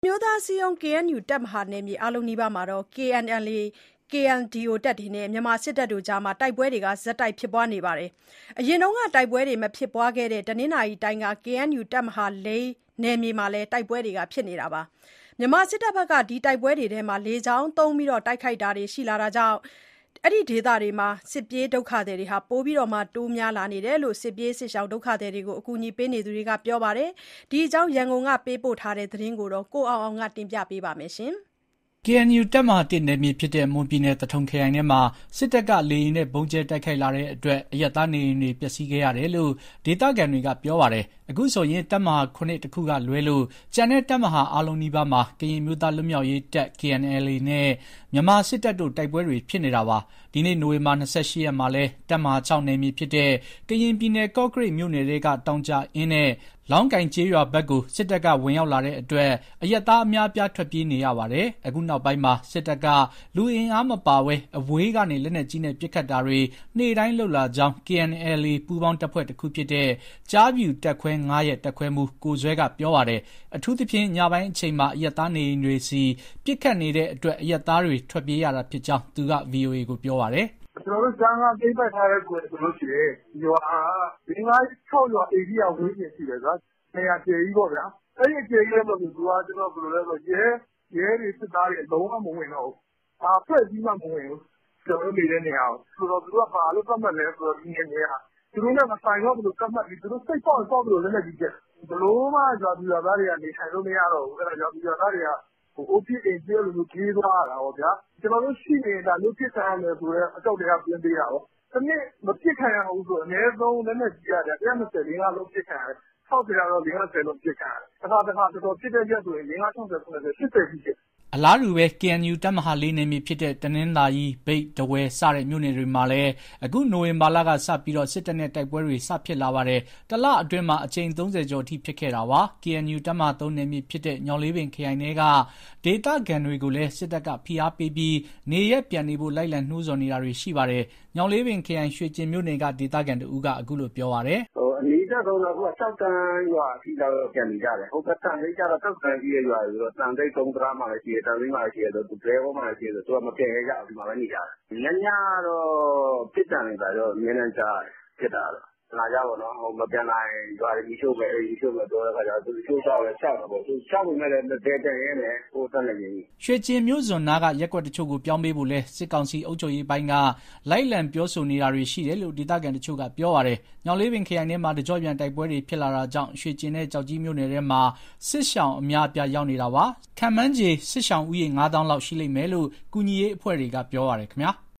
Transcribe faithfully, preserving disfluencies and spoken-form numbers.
မျိုးသားအစည်းအရုံး ကေအန်ယူ တပ်မဟာနယ်မြေအားလုံးနီးပါးမှာ ကေအန်အယ်အေ ကေအန်ဒီအို တပ်တွေနဲ့ မြန်မာစစ်တပ်တို့ကြား တိုက်ပွဲတွေ ဆက်တိုက်ဖြစ်ပွားနေပါတယ်။ အရင်က တိုက်ပွဲတွေမဖြစ်ပွားခဲ့တဲ့ တနင်္သာရီတိုင်းက ကေအန်ယူ တပ်မဟာ ၄ နယ်မြေမှာလည်း တိုက်ပွဲတွေဖြစ်နေတာပါ။ မြန်မာစစ်တပ်ဘက်က ဒီတိုက်ပွဲတွေမှာ လေကြောင်းသုံးတိုက်ခိုက်တာတွေရှိလာတာကြောင့် အဲဒီဒေသတွေမှာ စစ်ပြေးဒုက္ခသည်တွေ ပိုတိုးများလာနေတယ်လို့ စစ်ပြေးဒုက္ခသည်တွေကို အကူအညီပေးနေသူတွေကပြောပါတယ်။ ဒီအကြောင်း ရန်ကုန်ကပေးပို့တဲ့သတင်းကို ကိုအောင်အောင်က တင်ပြပေးထားပါတယ်။ကေအန်ယူ တပ်မဟာ ၁ နယ်မြေဖြစ်တဲ့ မွန်ပြည်နယ် သထုံခရိုင်ထဲမှာ စစ်တပ်က လေယာဉ်နဲ့ ဗုံးကြဲတိုက်ခိုက်လာတဲ့အတွက် အရပ်သားနေအိမ်တွေ ပျက်စီးခဲ့ရတယ်လို့ ဒေသခံတွေကပြောပါတယ်။ အခုဆိုရင် တပ်မဟာ ၇ တခုကလွဲလို့ ကျန်တဲ့တပ်မဟာအားလုံးနီးပါးမှာ ကရင်အမျိုးသားလွတ်မြောက်ရေးတပ် ကေအန်အယ်အေ နဲ့ မြန်မာစစ်တပ်တို့ တိုက်ပွဲတွေဖြစ်နေတာပါ။ ဒီနေ့ နိုဝင်ဘာ ၂၈ ရက်မှာလည်း တပ်မဟာ ၆ နယ်မြေဖြစ်တဲ့ ကရင်ပြည်နယ် ကော့ကရိတ်မြို့နယ်ထဲက တောင်ကြာအင်းနဲ့ လောင်းကိုင်ကျေးရွာဘက်ကို စစ်တပ်က ဝင်ရောက်လာတဲ့အတွက် အရပ်သားအများအပြား ထွက်ပြေးနေရပါတယ်။ အခုနောက်ပိုင်းမှာ စစ်တပ်က လူအင်အားမပါဘဲ အဝေးကနေ လက်နက်ကြီးနဲ့ ပစ်ခတ်တာတွေ နေ့တိုင်းလုပ်လာကြောင်း ကေအန်အယ်အေ ပူးပေါင်းတပ်ဖွဲ့တခုဖြစ်တဲ့ ကျားဖြူတပ်ခွဲ ၅ ရဲ့ တပ်ခွဲမှူး ကိုဇွဲက ပြောပါတယ်။ အထူးသဖြင့် ညပိုင်းအချိန်မှာ အရပ်သားနေအိမ်တွေဆီ ပစ်ခတ်နေတဲ့အတွက် အရပ်သားတွေ ထွက်ပြေးရတာဖြစ်ကြောင်း သူက ဗွီအိုအေကို ပြောပါတယ်။ "ကျနော်တို့ စမ်းခန်းသိမ်းပိုက်ထားတဲ့ဂွင်ဆိုလို့ရှိရင် ရွာက လေးငါးခြောက်ရွာ ဧရိယာဝန်းကျင်ရှိတယ်ဗျာ။ နေရာအကျယ်ကြီးပေါ့ဗျာ။ အဲဒီအကျယ်ကြီးထဲမှာဆို သူက ရဲတွေ၊ စစ်သားတွေ လုံးဝမဝင်တော့ဘူး။ ဘာအဖွဲ့အစည်းမှ မဝင်ဘူး။ ကျနော်တို့နေတဲ့နေရာကို။ ဆိုတော့ သူတို့က ဘာလို့သတ်မှတ်လဲဆိုတော့ ဒီနယ်မြေက သူတို့နဲ့မဆိုင်တော့သလို သတ်မှတ်ပြီး သူတို့စိတ်ပေါက်ရင်ပေါက်သလို လက်နက်ကြီးပစ်တာ။ ဘယ်လိုမှ ရွာသူရွာသားတွေက နေထိုင်လို့မရတော့ဘူး။ အဲဒါကြောင့် ရွာသူရွာသားတွေက အိုးပစ်အိမ်ပစ် အဲလိုပြေးသွားရတာပေါ့ဗျာ။ ကျနော်တို့ရှိနေရင် ဒါမျိုးပစ်ခံရမယ်ဆိုတဲ့ အကြောက်တရား သွင်းပေးတာပေါ့။ တနေ့မပစ်ခံရဘူးဆို အနည်းဆုံးလက်နက်ကြီးက ၁၂၀ လေးငါးလုံးပစ်ခံရတယ်။ ၆၀ ကတော့ လေးငါးဆယ်လုံးပစ်ခံရတယ်။ တခါတခါ တော်တော်ဖြစ်တဲ့ရက်ဆိုရင် လေးငါးခြောက်ဆယ် ၇၀ ၈၀ ထိပစ်တယ်။ " အလားတူပဲ ကေအန်ယူ တပ်မဟာ ၄ နယ်မြေဖြစ်တဲ့ တနင်္သာရီ၊ မြိတ်၊ ထားဝယ် စတဲ့မြို့နယ်တွေမှာလည်း အခုနိုဝင်ဘာလကစပြီး စစ်တပ်နဲ့ တိုက်ပွဲတွေ စဖြစ်လာပါတယ်။ တလအတွင်းမှာ အကြိမ် ၃၀ ကျော်အထိ ဖြစ်ခဲ့တာပါ။ ကေအန်ယူ တပ်မဟာ ၃ နယ်မြေဖြစ်တဲ့ ညောင်လေးပင်ခရိုင်ထဲက ဒေသခံတွေကိုလည်း စစ်တပ်က ဖိအားပေးပြီး နေရပ်ပြန်နေဖို့ လိုက်လံနှိုးဆော်နေတာတွေရှိပါတယ်။ ညောင်လေးပင်ခရိုင် ရွှေကျင်မြို့နယ်က ဒေသခံတဦးက အခုလိုပြောပါတယ်။ "အနီးစပ်ဆုံးကတော့ ကျောက်တန်းရွာအထိလောက် ပြန်နေကြတယ်။ ဟိုဘက် သံဆိပ်ကျတော့ ကျောက်တန်းရှိတဲ့ရွာတွေဆိုတော့ သံဆိပ်၊ ကုန်းတံတားမှာလည်းရှိတယ်၊ သံဆိပ်မှာလည်းရှိတယ်ဆိုတော့ ဒလက်ဝမှာလည်းရှိတယ်ဆိုတော့ သူကမပြန်ရဲကြဘူး။ ဒီမှာပဲနေကြတယ်။ ညညကတော့ ပစ်သံတွေဘာတွေတော့ အမြဲတမ်းကြားရတယ်။ ပစ်တာကတော့။ ပြန်လာကြပေါ့နော်။ မပြန်လာရင် ရွာတွေမီးရှို့မယ်၊ အိမ်မီးရှို့မယ် ပြောတဲ့အခါကျတော့ တချို့ကြောက်လည်း ကြောက်တာပေါ့။ ကြောက်ပေမဲ့လည်း ဘယ်ပြန်ရဲမလဲ ကိုယ့်အသက်နဲ့ရင်းပြီး။ " ရွှေကျင်မြို့စွန်နားက ရပ်ကွက်တချို့ကို ပြောင်းပေးဖို့လည်း စစ်ကောင်စီအုပ်ချုပ်ရေးပိုင်းက လိုက်လံပြောဆိုနေတာတွေရှိတယ်လို့ ဒေသခံတချို့က ပြောပါတယ်။ ညောင်လေးပင်ခရိုင်ထဲမှာ တကျော့ပြန်တိုက်ပွဲတွေဖြစ်လာတာကြောင့် ရွှေကျင်နဲ့ ကျောက်ကြီးမြို့နယ်ထဲမှာ စစ်ရှောင်အများအပြား ရောက်နေတာပါ။ ခန့်မှန်းခြေ စစ်ရှောင်ဦးရေ ငါးသောင်းလောက် ရှိလိမ့်မယ်လို့ ကူညီရေးအဖွဲ့တွေက ပြောပါတယ်ခင်ဗျာ။